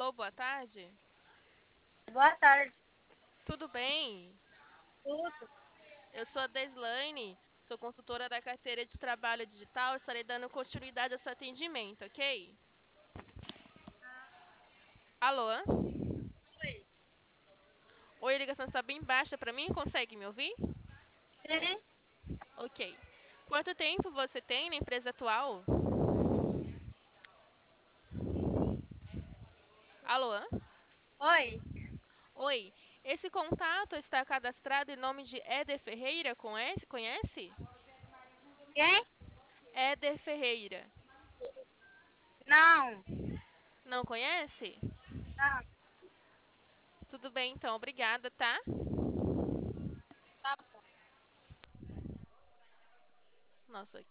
Alô, boa tarde. Boa tarde, Tudo bem? tudo. Eu sou a Deslaine, sou consultora da carteira de trabalho digital. Estarei dando continuidade ao seu atendimento, ok? Alô? Oi. Oi, a ligação está bem baixa para mim. Consegue me ouvir? Sim, Ok. Quanto tempo você tem na empresa atual? Alô? oi. Oi. Esse contato está cadastrado em nome de Éder Ferreira, conhece? Quem? Éder Ferreira. Não, Não conhece? não. Tudo bem, então. Obrigada, tá? Tá bom. Nossa,